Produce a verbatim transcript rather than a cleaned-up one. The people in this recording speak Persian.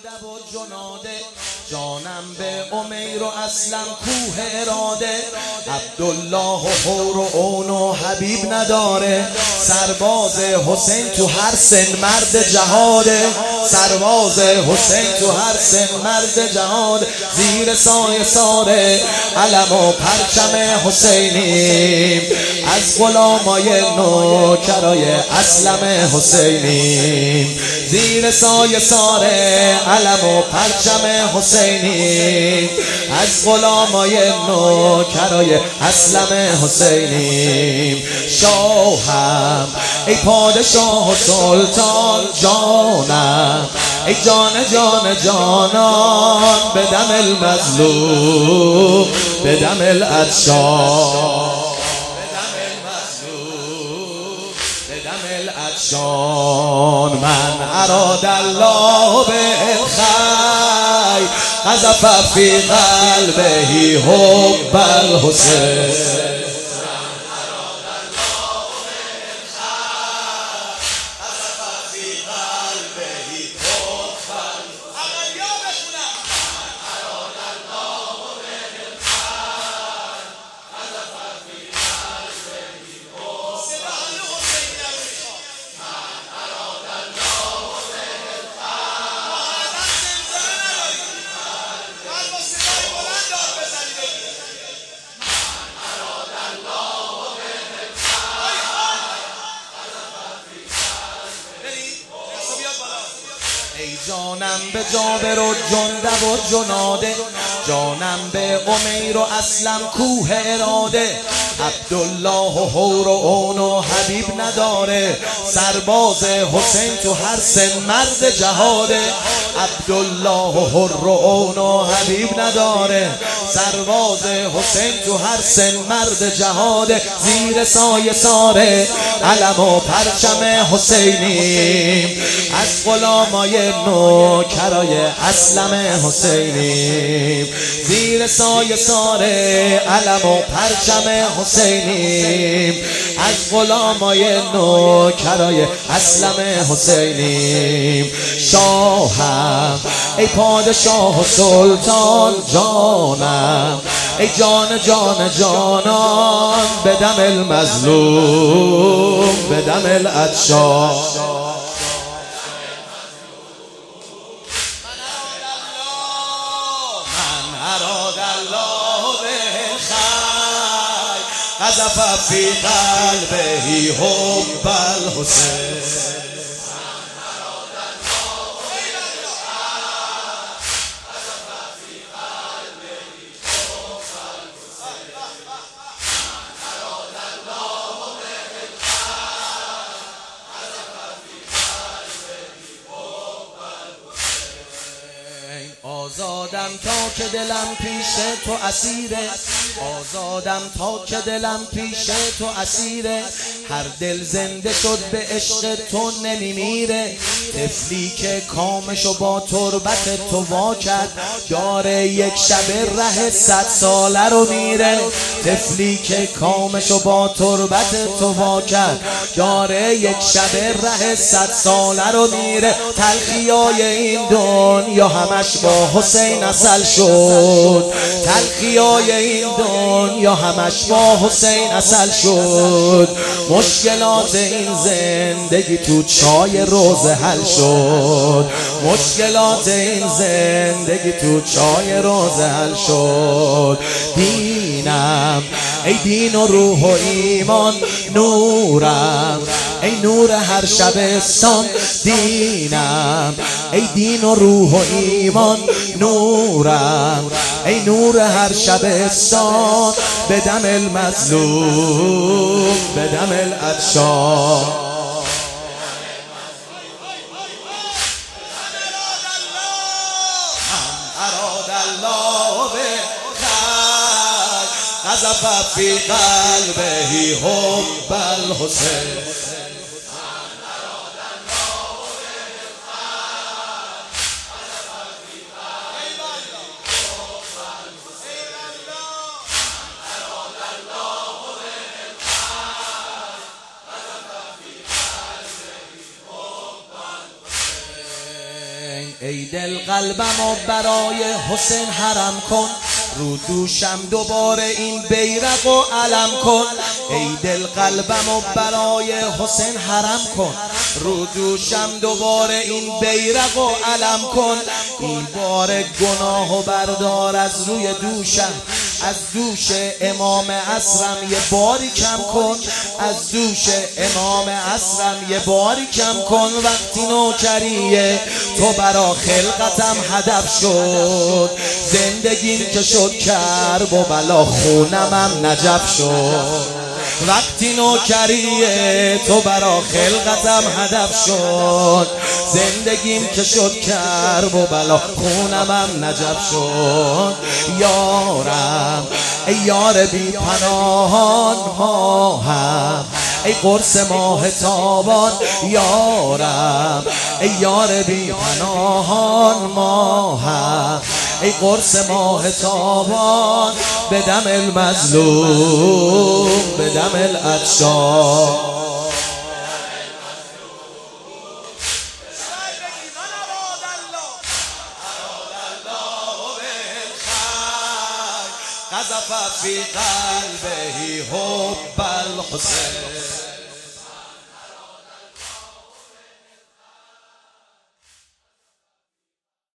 جنده و جناده، جانم به امیر و اسلم کوه اراده. عبدالله و حور و اون و حبیب نداره، سرباز حسین تو هر سن مرد جهاده. سرباز حسین تو هر سن مرد جهاد، زیر سایه ساره علم و پرچم حسینی، از غلامای نوکرای اسلم حسینی. زیر سایه ساره علم و پرچم حسینی، از غلامای نوکرای اسلم حسینی. شاهم ای پادشاه و سلطان، جانم ای جان جان جانان، به دم المظلوم به دم العطشان، شان. من اراد الله بالخیر قذف فی قلبه حب الحسین. ای جانم به جابر و جنده و جناده، جانم به امیر و اسلم کوه اراده. عبدالله و حور و اون و حبیب نداره، سرباز حسین تو هر سن مرد جهاده. عبدالله و حور و اون و حبیب نداره، سرباز حسین تو هر سن مرد جهاده. زیر سایه ساره علم و پرچم حسینی، از غلامای نوکرای اسلم حسینی. زیر سایه ساره علم و پرچم حسینی، از غلامای نوکرای اسلم حسینی. شاهم ای پادشاه و سلطان، جانم ای جان جان جانان، به دم المظلوم به دم العطشان. قذف فی قلبه حب الحسین. آزادم تا که دلم پیش تو اسیره، آزادم تا که دلم پیش تو اسیره. هر دل زنده شد به عشق تو نمیمیره، طفلی که کامشو با تربت تو وا کرد، داره یک شب ره صد ساله رو میره. طفلی که کامشو با تربت تو وا کرد، داره یک شب ره صد ساله رو میره. تلخیای این دنیا همش با حسین اصل شد، تلخیای این دنیا همش با حسین اصل شد. مشکلات این زندگی تو چای روزه حل شد، مشکلات این زندگی تو چای روزه حل شد. دینم ای دین و روح و ایمان، نورم ای نور هر شبستان. دینم ای دین و روح و ایمان، نورم ای نور هر شبستان. به دم المظلوم به دم العطشان. اراد الله بالخیر قذف فی قلبه حب الحسین. ای دل قلبم و برای حسین حرم کن، رو دوشم دوباره این بیرق و علم کن. ای دل قلبم و برای حسین حرم کن، رو دوشم دوباره این بیرق و علم کن. این بار گناه و بردار از روی دوشم، از دوش امام عصرم یه باری کم کن، از دوش امام عصرم یه باری کم کن. وقتی نوکریه تو برا خلقتم هدف شد، زندگیم که شد کرب و بلا خونمم نجف شد. وقتی نوکریه تو برا خلقتم هدف شد، زندگیم که شد کرب و بلا خونمم نجف شد. یارم ای یار بی پناهان ماهم، ای قرص ماه تابان یارم، ای یار بی پناهان ماهم، ای قرص ماه تابان به دم المظلوم به دم العطشان. قذف في قلبه حب الحسين.